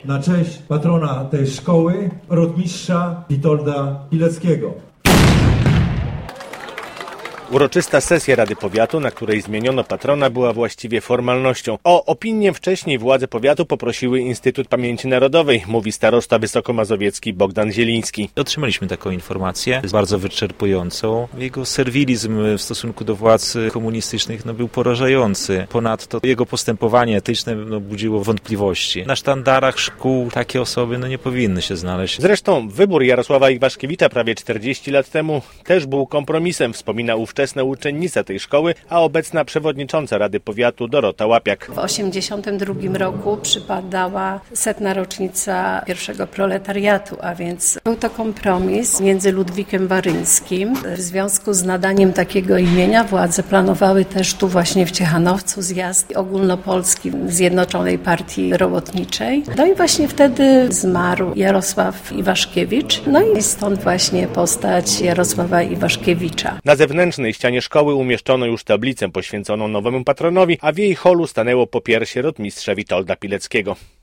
Na cześć patrona tej szkoły, rotmistrza Witolda Pileckiego. Uroczysta sesja Rady Powiatu, na której zmieniono patrona, była właściwie formalnością. O opinię wcześniej władze powiatu poprosiły Instytut Pamięci Narodowej, mówi starosta wysokomazowiecki Bogdan Zieliński. Otrzymaliśmy taką informację, bardzo wyczerpującą. Jego serwilizm w stosunku do władz komunistycznych był porażający. Ponadto jego postępowanie etyczne budziło wątpliwości. Na sztandarach szkół takie osoby nie powinny się znaleźć. Zresztą wybór Jarosława Iwaszkiewicza prawie 40 lat temu też był kompromisem, wspomina ówczesna uczennica tej szkoły, a obecna przewodnicząca Rady Powiatu Dorota Łapiak. W 1982 roku przypadała 100. rocznica pierwszego proletariatu, a więc był to kompromis między Ludwikiem Waryńskim. W związku z nadaniem takiego imienia władze planowały też tu właśnie w Ciechanowcu zjazd ogólnopolski Zjednoczonej Partii Robotniczej. No i właśnie wtedy zmarł Jarosław Iwaszkiewicz. No i stąd właśnie postać Jarosława Iwaszkiewicza. Na zewnętrznej ścianie szkoły umieszczono już tablicę poświęconą nowemu patronowi, a w jej holu stanęło popiersie rotmistrza Witolda Pileckiego.